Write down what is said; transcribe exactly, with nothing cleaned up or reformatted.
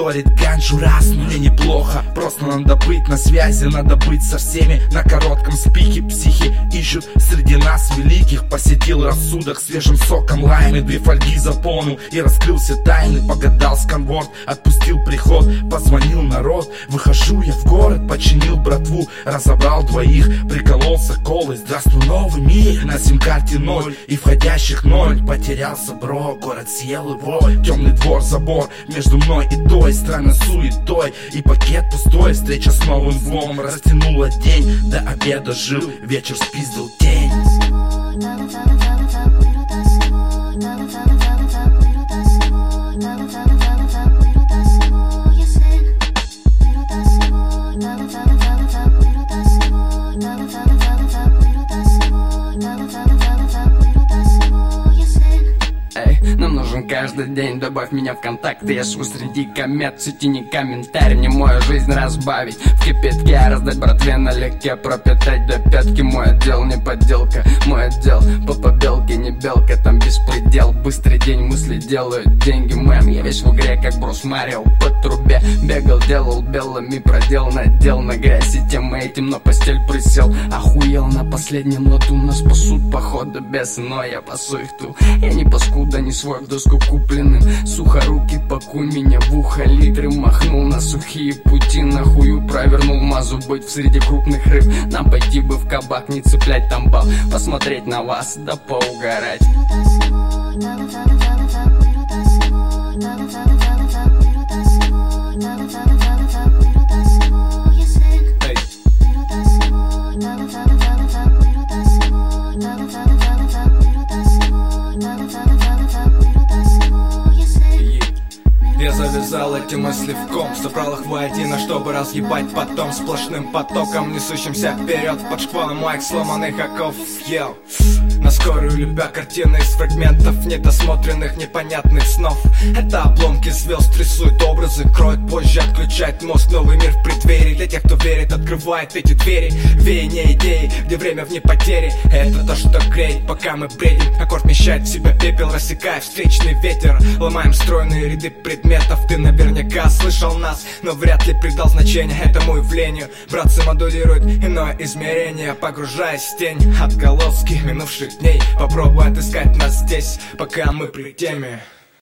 мониторит ганджу раз, мне неплохо. Просто надо быть на связи, надо быть со всеми. На коротком спике психи ищут среди нас великих. Посетил рассудок свежим соком лайм, и две фольги заполнил и раскрыл все тайны. Погадал сканворд, отпустил приход, позвонил народ. Выхожу я в город, починил братву, разобрал двоих, прикололся колой. Здравствуй, новый мир, на сим-карте ноль и входящих ноль. Потерялся, бро, город съел его. Темный двор, забор между мной и той, странной суетой, и пакет пустой. Встреча с новым злом растянула день, до обеда жил, вечер спиздил тень. Нам нужен каждый день, добавь меня в контакты. Я живу среди комет, сети не комментарий. Мне мою жизнь разбавить в кипятке, раздать братве налегке, пропитать до пятки. Мой отдел не подделка, мой отдел по побелке, не белка, там беспредел. Быстрый день, мысли делают деньги, мэм. Я весь в игре, как Брус Марио по трубе. Бегал, делал белыми, продел, надел на грязь и тем этим на постель присел. Охуел на последнем лоту, нас пасут походу без, но я пасу их ту. Я не паскуда, не свой в доску купленным. Сухоруки, пакуй меня в ухо литры. Махнул на сухие пути, нахую провернул мазу быть в среди крупных рыб. Нам пойти бы в кабак, не цеплять там бал, посмотреть на вас, да поугарать. Я завязал эти мысли в ком, собрал их воедино, чтобы разъебать потом сплошным потоком, несущимся вперед под шквалом моих сломанных оков. Ел на скорую, любя картины из фрагментов недосмотренных непонятных снов. Это обломки звезд рисуют образы, кроют позже, отключает мозг. Новый мир в преддверии для тех, кто верит, открывает эти двери. Веяние идеи, где время вне потери. Это то, что греет, пока мы бредим. Аккорд вмещает в себя пепел, рассекая встречный ветер. Ломаем стройные ряды предметов. Ты наверняка слышал нас, но вряд ли придал значение этому явлению. Братцы модулируют иное измерение, погружаясь в тень. Отголоски минувших дней, попробуй отыскать нас здесь, пока мы при теме.